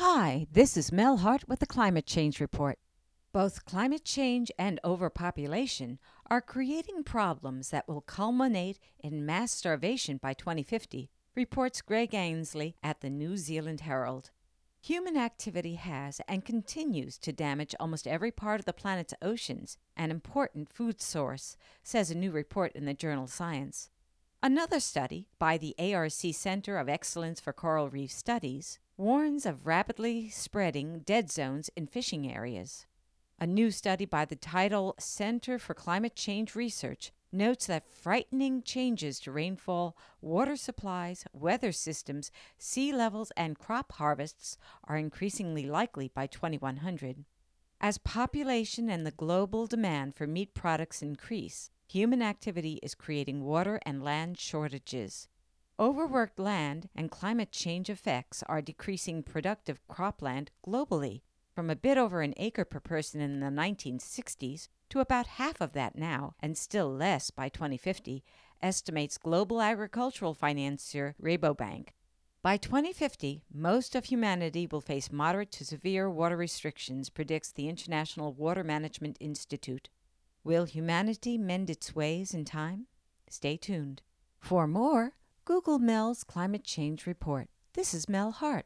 Hi, this is Mel Hart with the Climate Change Report. Both climate change and overpopulation are creating problems that will culminate in mass starvation by 2050, reports Greg Ainsley at the New Zealand Herald. Human activity has and continues to damage almost every part of the planet's oceans, an important food source, says a new report in the journal Science. Another study by the ARC Center of Excellence for Coral Reef Studies warns of rapidly spreading dead zones in fishing areas. A new study by the Tidal Center for Climate Change Research notes that frightening changes to rainfall, water supplies, weather systems, sea levels, and crop harvests are increasingly likely by 2100. As population and the global demand for meat products increase, human activity is creating water and land shortages. Overworked land and climate change effects are decreasing productive cropland globally from a bit over an acre per person in the 1960s to about half of that now, and still less by 2050, estimates global agricultural financier Rabobank. By 2050, most of humanity will face moderate to severe water restrictions, predicts the International Water Management Institute. Will humanity mend its ways in time? Stay tuned. For more, Google Mel's Climate Change Report. This is Mel Hart.